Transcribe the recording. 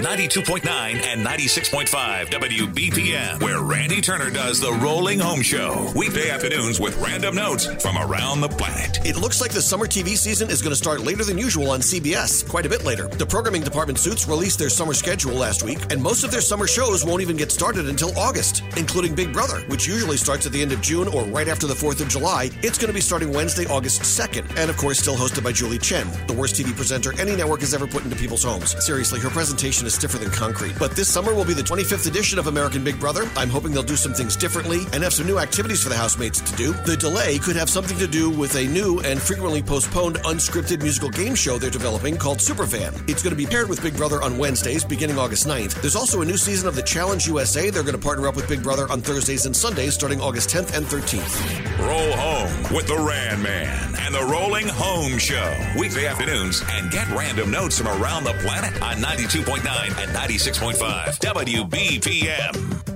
92.9 and 96.5 WBPM, where Randy Turner does the Rolling Home Show. Weekday afternoons with random notes from around the planet. It looks like the summer TV season is going to start later than usual on CBS, quite a bit later. The programming department Suits released their summer schedule last week, and most of their summer shows won't even get started until August, including Big Brother, which usually starts at the end of June or right after the 4th of July. It's going to be starting Wednesday, August 2nd, and of course still hosted by Julie Chen, the worst TV presenter any network has ever put into people's homes. Seriously, her presentation is stiffer than concrete. But this summer will be the 25th edition of American Big Brother. I'm hoping they'll do some things differently and have some new activities for the housemates to do. The delay could have something to do with a new and frequently postponed unscripted musical game show they're developing called Superfan. It's going to be paired with Big Brother on Wednesdays beginning August 9th. There's also a new season of the Challenge USA. They're going to partner up with Big Brother on Thursdays and Sundays starting August 10th and 13th. Roll home with the Ran Man and the Rolling Home Show. Weekday afternoons, and get random notes from around the planet on 92.9 and 96.5 WBPM.